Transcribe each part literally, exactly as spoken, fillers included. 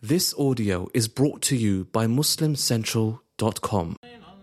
This audio is brought to you by Muslim Central dot com.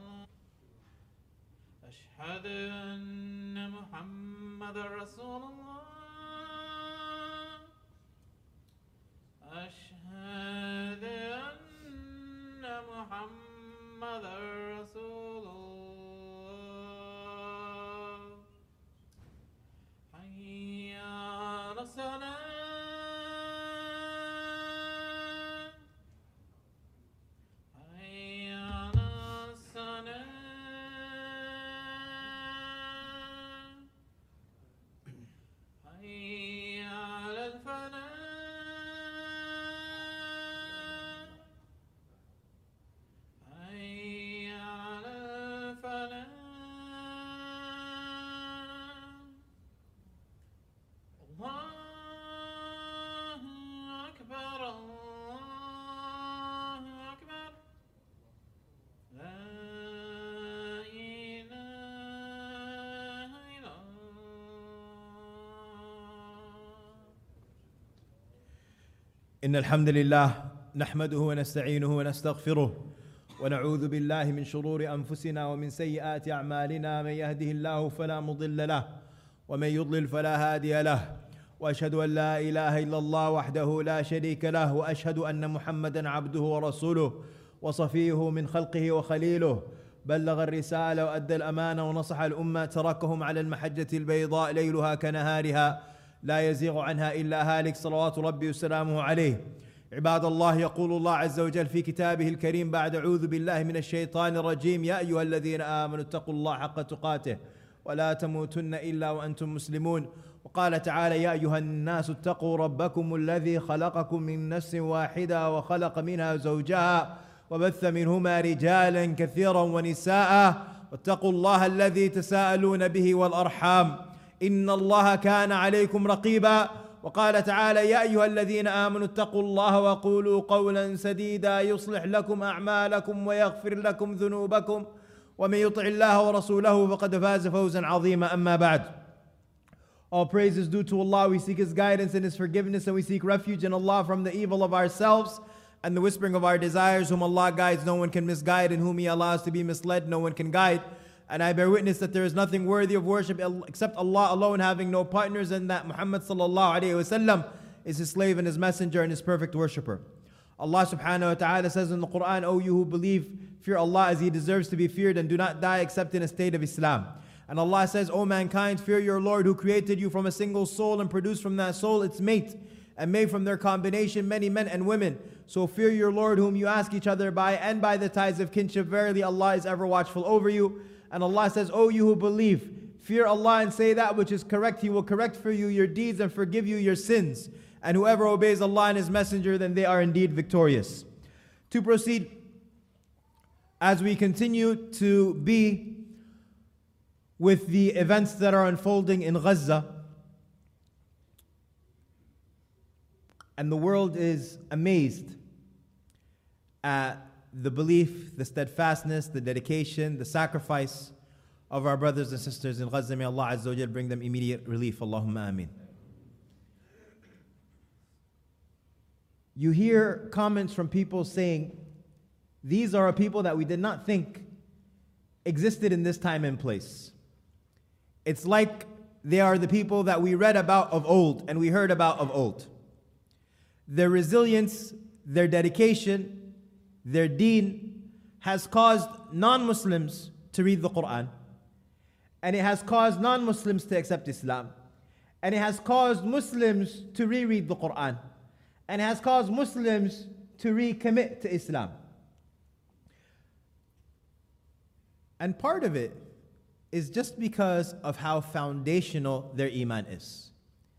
إن الحمد لله نحمده ونستعينه ونستغفره ونعوذ بالله من شرور أنفسنا ومن سيئات أعمالنا. من يهده الله فلا مضل له ومن يضلل فلا هادي له، وأشهد أن لا إله إلا الله وحده لا شريك له، وأشهد أن محمدا عبده ورسوله وصفيه من خلقه وخليله، بلغ الرسالة وأدى الأمانة ونصح الأمة، تركهم على المحجة البيضاء ليلها كنهارها لا يزيغ عنها إلا هالك، صلوات ربي وسلامه عليه. عباد الله، يقول الله عز وجل في كتابه الكريم بعد أعوذ بالله من الشيطان الرجيم: يا أيها الذين آمنوا اتقوا الله حق تقاته ولا تموتن إلا وأنتم مسلمون. وقال تعالى: يا أيها الناس اتقوا ربكم الذي خلقكم من نفس واحدة وخلق منها زوجها وبث منهما رجالا كثيرا ونساء، واتقوا الله الذي تساءلون به والأرحام إن الله كان عليكم رقيبا. وقال تعالى: يا أيها الذين آمنوا اتقوا الله وقولوا قولا سديدا يصلح لكم أعمالكم ويغفر لكم ذنوبكم ومن يطع الله ورسوله فقد فاز فوزا عظيما. أما بعد. All praise is due to Allah. We seek His guidance and His forgiveness, and we seek refuge in Allah from the evil of ourselves and the whispering of our desires. Whom Allah guides, no one can misguide, and whom He allows to be misled, no one can guide. And I bear witness that there is nothing worthy of worship except Allah alone, having no partners, and that Muhammad sallallahu alayhi wa sallam is His slave and His messenger and His perfect worshipper. Allah subhanahu wa ta'ala says in the Quran: O you who believe, fear Allah as He deserves to be feared, and do not die except in a state of Islam. And Allah says: O mankind, fear your Lord who created you from a single soul and produced from that soul its mate, and made from their combination many men and women. So fear your Lord whom you ask each other by, and by the ties of kinship. Verily Allah is ever watchful over you. And Allah says: O you who believe, fear Allah and say that which is correct. He will correct for you your deeds and forgive you your sins. And whoever obeys Allah and His Messenger, then they are indeed victorious. To proceed, as we continue to be with the events that are unfolding in Gaza, and the world is amazed at the belief, the steadfastness, the dedication, the sacrifice of our brothers and sisters in Gaza. May Allah Azza wa Jal bring them immediate relief. Allahumma ameen. You hear comments from people saying, these are a people that we did not think existed in this time and place. It's like they are the people that we read about of old and we heard about of old. Their resilience, their dedication, their deen has caused non-Muslims to read the Quran, and it has caused non-Muslims to accept Islam, and it has caused Muslims to reread the Quran, and it has caused Muslims to recommit to Islam. And part of it is just because of how foundational their iman is.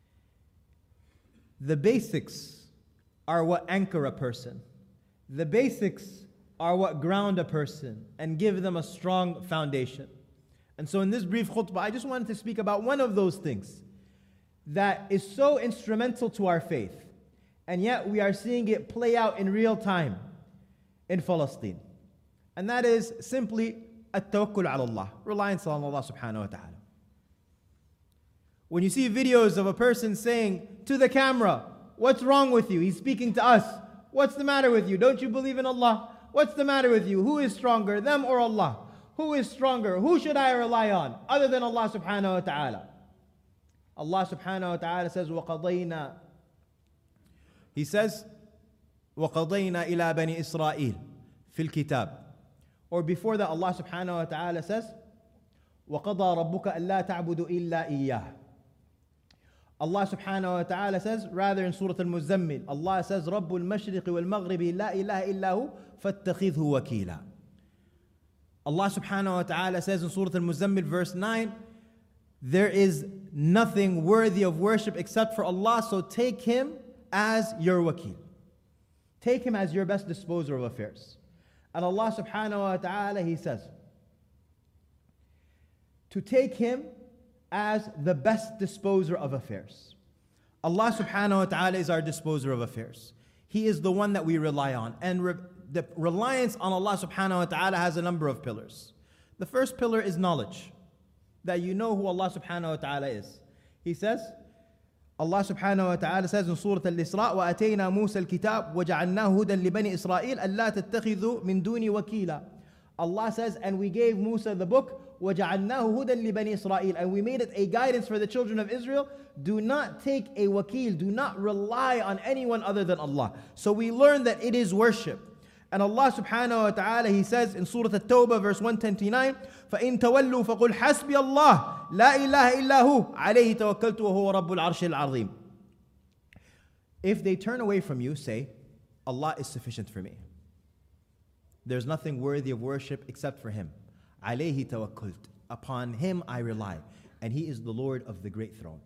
The basics are what anchor a person. The basics are what ground a person and give them a strong foundation. And so in this brief khutbah, I just wanted to speak about one of those things that is so instrumental to our faith, and yet we are seeing it play out in real time in Palestine. And that is simply at-tawakkul ala Allah, reliance on Allah subhanahu wa ta'ala. When you see videos of a person saying to the camera, "What's wrong with you?" He's speaking to us. What's the matter with you? Don't you believe in Allah? What's the matter with you? Who is stronger, them or Allah? Who is stronger? Who should I rely on other than Allah subhanahu wa ta'ala? Allah subhanahu wa ta'ala says, وَقَضَيْنَا He says, وَقَضَيْنَا إِلَى بَنِي إِسْرَائِيلِ فِي الْكِتَابِ. Or before that, Allah subhanahu wa ta'ala says, وَقَضَى رَبُّكَ أَلَّا تَعْبُدُوا إِلَّا إِيَّهِ. Allah subhanahu wa ta'ala says, rather in Surah Al-Muzammil, Allah says, رَبُّ الْمَشْرِقِ وَالْمَغْرِبِ لَا إِلَهَ إِلَّا هُ فَاتَّخِذْهُ وَكِيلًا. Allah subhanahu wa ta'ala says in Surah Al-Muzammil verse nine, there is nothing worthy of worship except for Allah, so take Him as your wakil. Take Him as your best disposer of affairs. And Allah subhanahu wa ta'ala, He says, to take Him as the best disposer of affairs. Allah subhanahu wa ta'ala is our disposer of affairs. He is the one that we rely on. And re- the reliance on Allah subhanahu wa ta'ala has a number of pillars. The first pillar is knowledge, that you know who Allah subhanahu wa ta'ala is. He says, Allah subhanahu wa ta'ala says in Surah Al-Isra, وَأَتَيْنَا مُوسَى الْكِتَابِ وَجَعَلْنَاهُ هُدًى لِبَنِي إِسْرَائِيلَ أَلَّا تَتَّخِذُوا مِن دُونِي وَكِيلًا. Allah says, and we gave Musa the book, وَجَعَلْنَاهُ هُدًى لِبَنِي إِسْرَائِيلَ, and we made it a guidance for the children of Israel. Do not take a wakil, do not rely on anyone other than Allah. So we learn that it is worship. And Allah subhanahu wa ta'ala, He says in Surah At-Tawbah verse one twenty-nine, فَإِن تَوَلُّوا فَقُلْ حَسْبِيَ اللَّهُ لَا إِلَهَ إِلَّا هُوَ عَلَيْهِ تَوَكَّلْتُ وَهُوَ رَبُّ الْعَرْشِ الْعَظِيمِ. If they turn away from you, say, Allah is sufficient for me. There's nothing worthy of worship except for Him. عَلَيْهِ تَوَكَّلْتُ. Upon Him I rely. And He is the Lord of the great throne.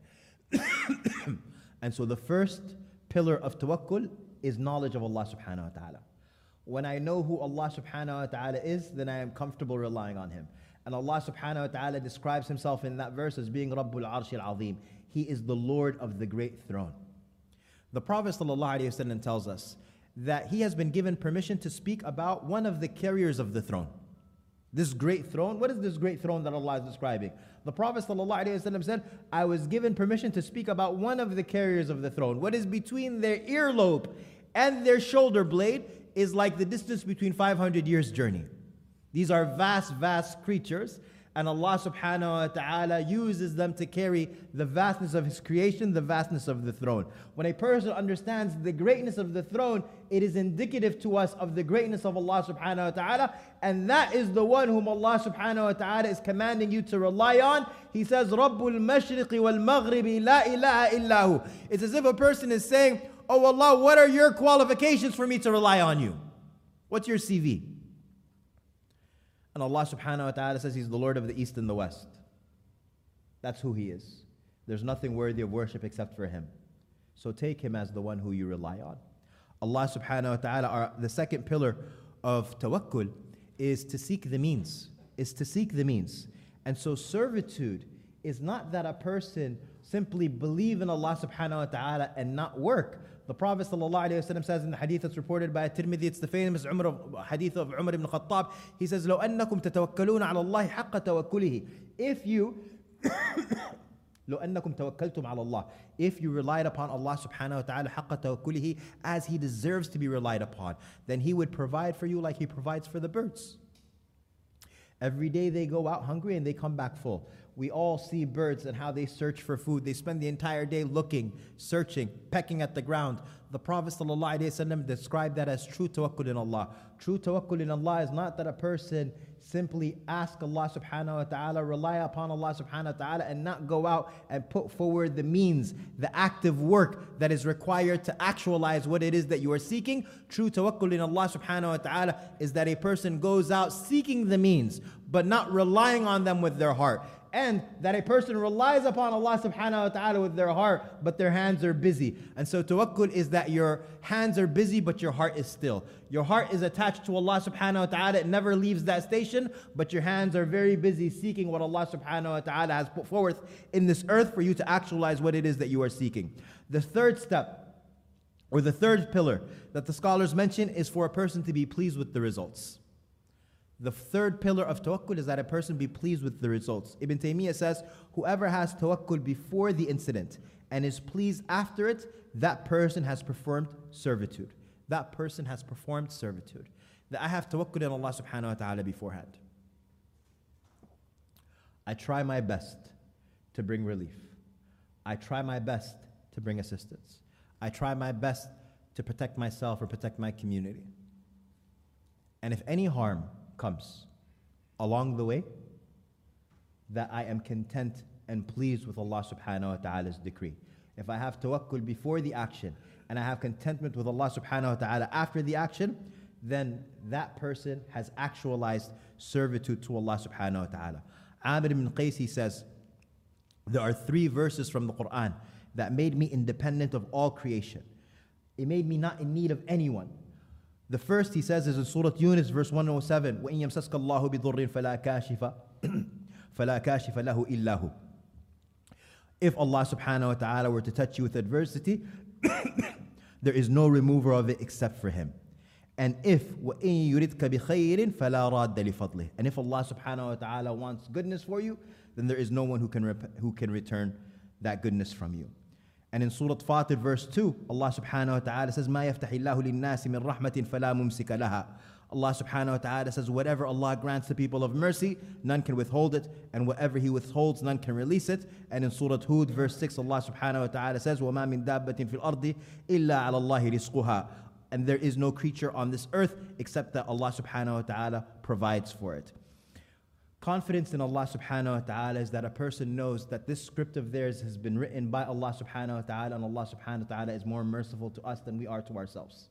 And so the first pillar of tawakkul is knowledge of Allah subhanahu wa ta'ala. When I know who Allah subhanahu wa ta'ala is, then I am comfortable relying on Him. And Allah subhanahu wa ta'ala describes Himself in that verse as being Rabbul Arshil Azim. He is the Lord of the great throne. The Prophet sallallahu alaihi wasallam tells us that he has been given permission to speak about one of the carriers of the throne. This great throne, what is this great throne that Allah is describing? The Prophet ﷺ said, I was given permission to speak about one of the carriers of the throne. What is between their earlobe and their shoulder blade is like the distance between five hundred years journey. These are vast, vast creatures, and Allah subhanahu wa ta'ala uses them to carry the vastness of His creation, the vastness of the throne. When a person understands the greatness of the throne, it is indicative to us of the greatness of Allah subhanahu wa ta'ala, and that is the one whom Allah subhanahu wa ta'ala is commanding you to rely on. He says, Rabbul Mashriqi wal Maghribi la ilaha illahu. It's as if a person is saying, oh Allah, what are your qualifications for me to rely on you? What's your C V? And Allah subhanahu wa ta'ala says He's the Lord of the East and the West. That's who He is. There's nothing worthy of worship except for Him. So take Him as the one who you rely on. Allah subhanahu wa ta'ala, our, the second pillar of tawakkul is to seek the means. Is to seek the means. And so servitude is not that a person simply believe in Allah subhanahu wa ta'ala and not work. The Prophet ﷺ says in the hadith that's reported by At-Tirmidhi, it's the famous Umar, hadith of Umar ibn Khattab. He says, لو أنكم تتوكلون على الله حق توكله. If you لو أنكم توكلتم على الله, if you relied upon Allah subhanahu wa ta'ala حق توكله, as He deserves to be relied upon, then He would provide for you like He provides for the birds. Every day they go out hungry and they come back full. We all see birds and how they search for food. They spend the entire day looking, searching, pecking at the ground. The Prophet ﷺ described that as true tawakkul in Allah. True tawakkul in Allah is not that a person simply ask Allah subhanahu wa ta'ala, rely upon Allah subhanahu wa ta'ala, and not go out and put forward the means, the active work that is required to actualize what it is that you are seeking. True tawakkul in Allah subhanahu wa ta'ala is that a person goes out seeking the means, but not relying on them with their heart. And that a person relies upon Allah subhanahu wa ta'ala with their heart, but their hands are busy. And so tawakkul is that your hands are busy, but your heart is still. Your heart is attached to Allah subhanahu wa ta'ala. It never leaves that station, but your hands are very busy seeking what Allah subhanahu wa ta'ala has put forth in this earth for you to actualize what it is that you are seeking. The third step, or the third pillar that the scholars mention, is for a person to be pleased with the results. The third pillar of tawakkul is that a person be pleased with the results. Ibn Taymiyyah says, whoever has tawakkul before the incident and is pleased after it, that person has performed servitude. that person has performed servitude. That I have tawakkul in Allah subhanahu wa ta'ala beforehand. I try my best to bring relief. I try my best to bring assistance. I try my best to protect myself or protect my community. And if any harm comes along the way, that I am content and pleased with Allah subhanahu wa ta'ala's decree. If I have tawakkul before the action and I have contentment with Allah subhanahu wa ta'ala after the action, then that person has actualized servitude to Allah subhanahu wa ta'ala. Amir ibn Qais, he says, there are three verses from the Quran that made me independent of all creation. It made me not in need of anyone. The first, he says, is in Surah Yunus, verse one oh seven. وَإِن يَمْسَسْكَ اللَّهُ بِضُرٍّ فَلَا كَاشِفَ فَلَا كَاشِفَ لَهُ إِلَّا هُ. If Allah subhanahu wa ta'ala were to touch you with adversity, there is no remover of it except for Him. And if وَإِن يُرِدْكَ بِخَيْرٍ فَلَا رَادَّ لِفَضْلِهِ. And if Allah subhanahu wa ta'ala wants goodness for you, then there is no one who can rep- who can return that goodness from you. And in Surah Fatir, verse two, Allah subhanahu wa ta'ala says, مَا يَفْتَحِ اللَّهُ لِلنَّاسِ مِن رَحْمَةٍ فَلَا مُمْسِكَ لَهَا. Allah subhanahu wa ta'ala says, whatever Allah grants the people of mercy, none can withhold it, and whatever He withholds, none can release it. And in Surah Hud, verse six, Allah subhanahu wa ta'ala says, وَمَا مِن دَابَّةٍ فِي الْأَرْضِ إِلَّا عَلَى اللَّهِ رِزْقُهَا. And there is no creature on this earth except that Allah subhanahu wa ta'ala provides for it. Confidence in Allah subhanahu wa ta'ala is that a person knows that this script of theirs has been written by Allah subhanahu wa ta'ala, and Allah subhanahu wa ta'ala is more merciful to us than we are to ourselves.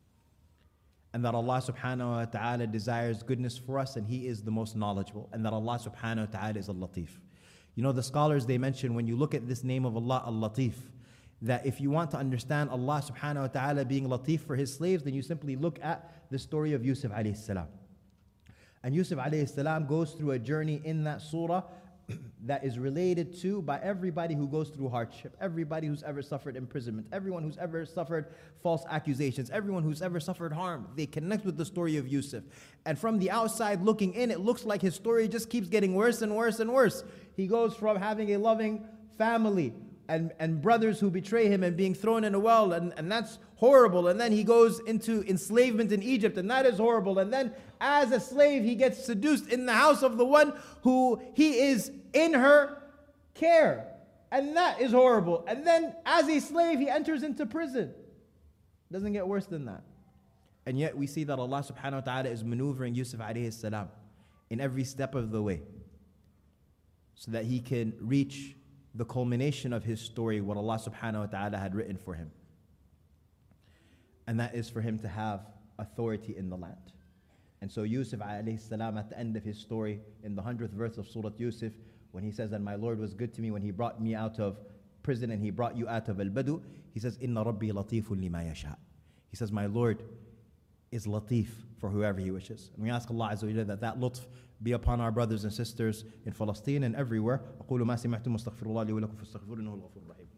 And that Allah subhanahu wa ta'ala desires goodness for us, and He is the most knowledgeable. And that Allah subhanahu wa ta'ala is Al-Latif. You know, the scholars, they mention, when you look at this name of Allah, Al-Latif, that if you want to understand Allah subhanahu wa ta'ala being Latif for His slaves, then you simply look at the story of Yusuf alayhi salam. And Yusuf alayhi salam goes through a journey in that surah that is related to by everybody who goes through hardship, everybody who's ever suffered imprisonment, everyone who's ever suffered false accusations, everyone who's ever suffered harm. They connect with the story of Yusuf. And from the outside looking in, it looks like his story just keeps getting worse and worse and worse. He goes from having a loving family and, and brothers who betray him and being thrown in a well, and, and that's horrible. And then he goes into enslavement in Egypt, and that is horrible. And then as a slave, he gets seduced in the house of the one who he is in her care, and that is horrible. And then as a slave, he enters into prison. Doesn't get worse than that. And yet we see that Allah subhanahu wa ta'ala is maneuvering Yusuf alayhi salam in every step of the way so that he can reach the culmination of his story, what Allah subhanahu wa ta'ala had written for him. And that is for him to have authority in the land. And so Yusuf alayhi salam, at the end of his story, in the hundredth verse of Surah Yusuf, when he says, and my Lord was good to me when He brought me out of prison and He brought you out of al-badu, he says, Inna Rabbi latifun lima yasha. He says, my Lord is latif for whoever He wishes. And we ask Allah Azza wa Jalla that that lutf be upon our brothers and sisters in Palestine and everywhere. أقول ما سمعتم واستغفر الله لي ولكم فاستغفروه إنه الغفور الرحيم.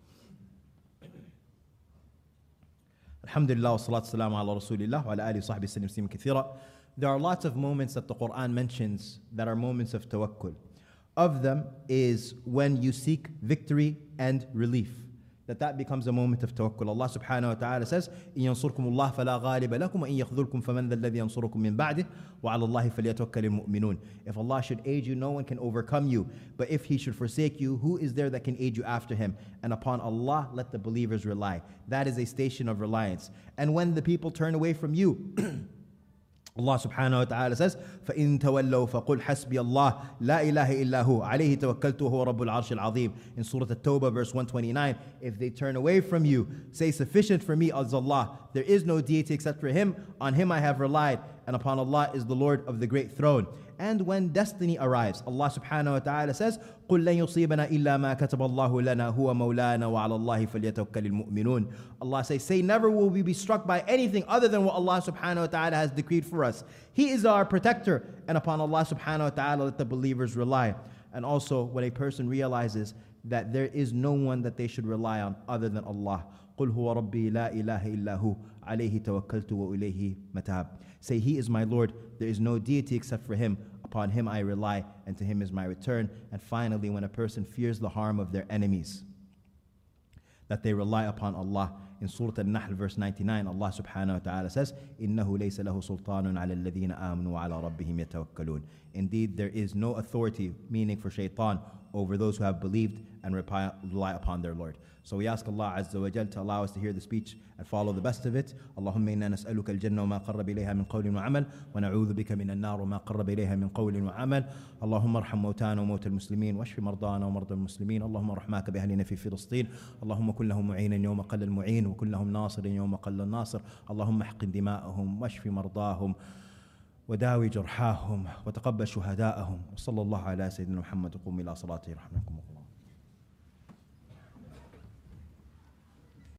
Alhamdulillah wa salatu salam ala rasulillah wa ala alihi wa sahbihi sallim sallim kathira. There are lots of moments that the Quran mentions that are moments of tawakkul. Of them is when you seek victory and relief. That that becomes a moment of tawakkul. Allah subhanahu wa ta'ala says, إِن يَنصُرْكُمُ اللَّهُ فَلَا غَالِبَ لَكُمْ وَإِن يَخْذُلْكُمْ فَمَنْ ذَا الَّذِي يَنصُرُكُمْ مِنْ بَعْدِهِ وَعَلَى اللَّهِ فَلْيَتَوَكَّلِ الْمُؤْمِنُونَ. If Allah should aid you, no one can overcome you. But if He should forsake you, who is there that can aid you after Him? And upon Allah, let the believers rely. That is a station of reliance. And when the people turn away from you, Allah subhanahu wa ta'ala says, فَإِن تَوَلَّوْا فَقُلْ حَسْبِيَ اللَّهِ لَا إِلَهَ إِلَّا هُوَ عَلَيْهِ تَوَكَّلْتُ وَهُوَ رَبُّ الْعَرْشِ الْعَظِيمِ. In Surah At-Tawbah, verse one twenty-nine, if they turn away from you, say, sufficient for me is Allah. There is no deity except for Him. On Him I have relied, and upon Allah is the Lord of the great throne. And when destiny arrives, Allah subhanahu wa ta'ala says, قُلْ لَن يُصِيبَنَا إِلَّا مَا كَتَبَ اللَّهُ لَنَا هُوَ مَوْلَانَا وَعَلَى اللَّهِ فَلْيَتَوَكَّلِ الْمُؤْمِنُونَ. Allah says, say, never will we be struck by anything other than what Allah subhanahu wa ta'ala has decreed for us. He is our protector, and upon Allah subhanahu wa ta'ala let the believers rely. And also, when a person realizes that there is no one that they should rely on other than Allah. قُلْ هُوَ رَبِّي لَا إِلَهَ إِلَّا هُوَ عَلَيْهِ تَوَكَّلْتُ وَإِلَيْهِ مَتَابِ. Say, He is my Lord, there is no deity except for Him. Upon Him I rely, and to Him is my return. And finally, when a person fears the harm of their enemies, that they rely upon Allah in Surah Al-Nahl verse ninety-nine, Allah subhanahu wa ta'ala says, إِنَّهُ لَيْسَ لَهُ سُلْطَانٌ عَلَى الَّذِينَ آمَنُوا وَعَلَى رَبِّهِمْ يَتَوَكَّلُونَ. Indeed, there is no authority, meaning for shaitan, over those who have believed and rely upon their Lord. So we ask Allah Azza wa Jal to allow us to hear the speech and follow the best of it. Allahumma inna nas'aluka al-jannah wa ma qarraba ilayha min qawlin wa amal, wa na'udhu bika min an-nar wa ma qarraba ilayha min qawlin wa amal. Allahumma arham mawtana wa mawta al-muslimin, washfi mardana wa marda al-muslimin. Allahumma rahmaka bi ahlina fi Filistin. Allahumma kun lahum mu'inan yawma qalla al-mu'in, wa kun lahum nasiran yawma qalla al-nasir. Allahumma ahqin dima'ahum, washfi mardahum, وداوي جرحاهم وتقبل شهداءهم. وصلى الله على سيدنا محمد. قوموا إلى صلاتي رحمكم الله.